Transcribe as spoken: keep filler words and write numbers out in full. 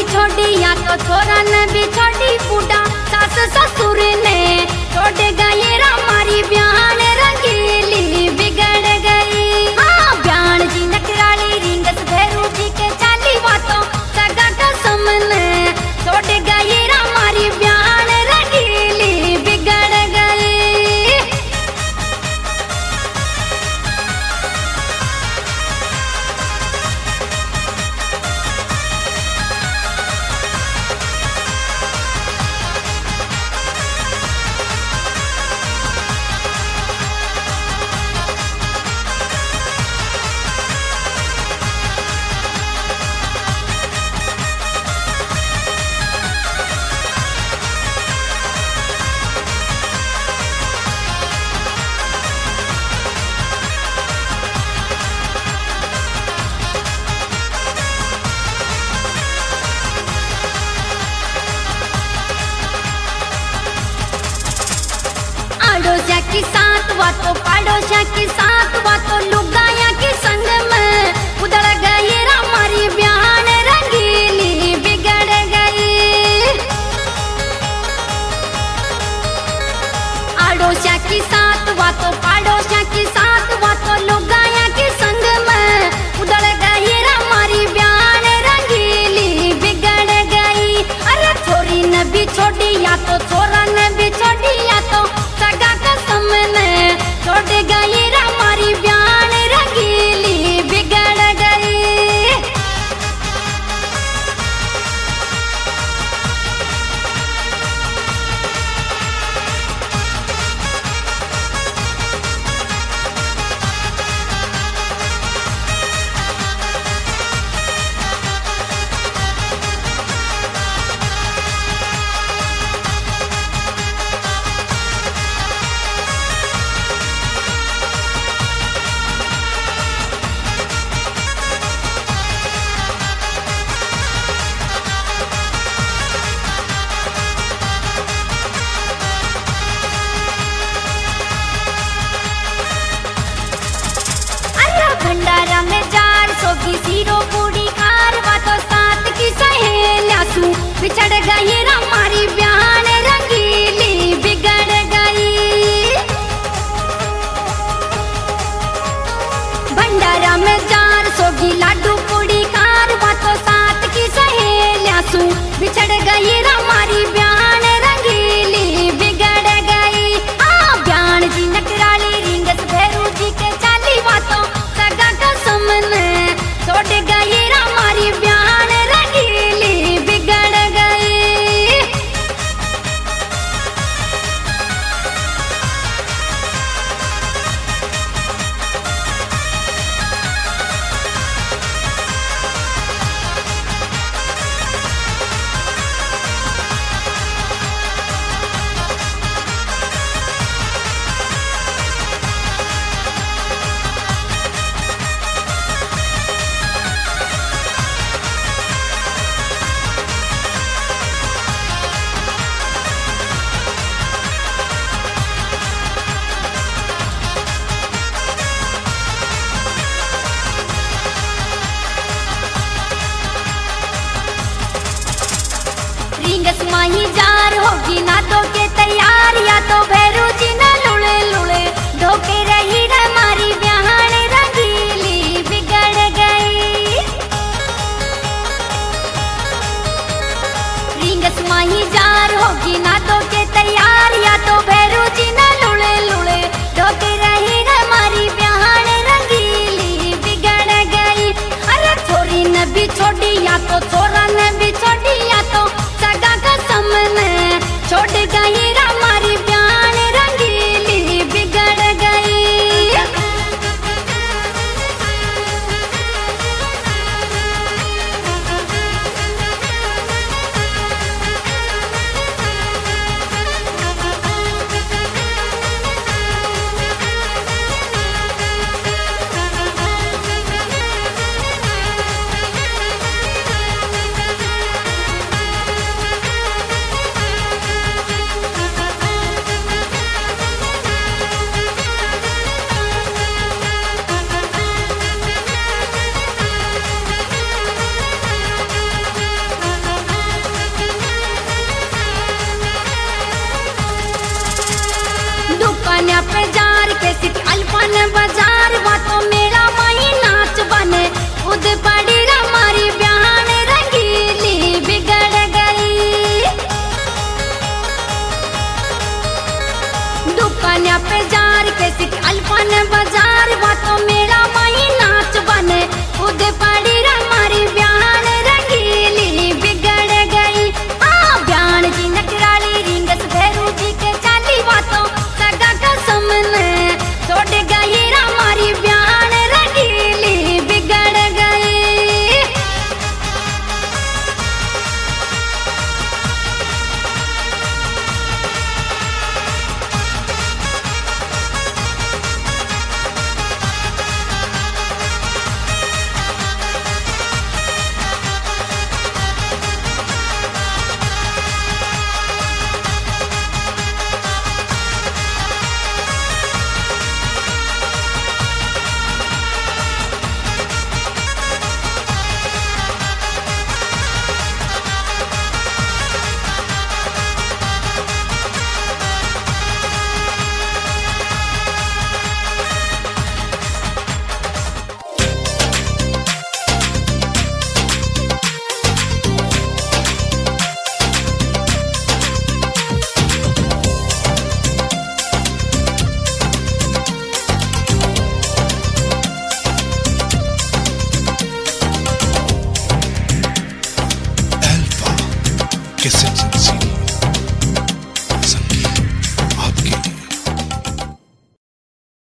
छोड़ी या तो छोरा ने भी छोड़ी बूढ़ा सास ससुर ने छोड़ गए हमारी ब्यान रंगीली बिगड़ गई। हाँ ब्यान जी नकराली रिंगस भैरू जी के चाली बातों सगा कसम ने छोड़ गए हमारी ब्यान रंगीली बिगड़ गई। पड़ोसिया की साथ बातों पड़ोसिया की साथ बातों लुगाया के संग में उधड़ गई हमारी ब्यान रंगीली बिगड़ गई। पड़ोसिया की साथ बातों पड़ोसिया की साथ बातों लुगाया के संग में उधड़ गई हमारी ब्यान रंगीली बिगड़ गई। अरे छोरी ने भी छोड़ी या तो छोरा ने भी छोड़ी या तो सगा कसम ने छोड़ गई हमारी ब्यान रंगीली बिगड़ गई। भंडारा में जार सोगी सीरो पूरी खार बातों साथ की सहेलियां सू बिछड़ गई हमारी ब्यान रंगीली बिगड़ गई। भंडारा में जार सोगी लाडू पूरी खार बातों साथ की सहेलियां सू बिछड़ गई हमारी ब्यान रंगीली बिगड़ गई। हाँ ब्यान जी नकराली रिंगस भैरू जी के चाली बातों सगा कसम ने छोड़ गई हमारी ब्यान रंगीली बिगड़ गई। रिंगस माही जार होगी ना तो के तैयार या तो भैरू जी ना लुड़े लुड़े धोके रही हमारी ब्याहन रंगीली बिगड़ गई। रिंगस माही जार होगी ना तो के तैयार या तो भैरू जी ना लुड़े लुड़े धोके रही हमारी ब्याहन रंगीली बिगड़ गई। अरे छोरी ने भी छोड़ी या तो छोरा ने भी छोड़ी या तो सगा कसम ने छोड़ गई हमारी ब्यान रंगीली बिगड़ गई। पे जार के सिटी अल्पन बाजार बातों मेरा माही नाच बने उद पड़ी हमारी बयान रंगीली बिगड़ गई। दुकानिया पे जार के सिटी अल्पन बाजार बातों मेरा माही नाच बने उद पड़ी हमारी बयान रंगीली बिगड़ गई। हाँ बयान जी नकराली रिंगस भैरू जी के चाली बातों सगा कसम ने छोड़ गई हमारी बयान रंगीली बिगड़ गई। Alpha Cassettes and C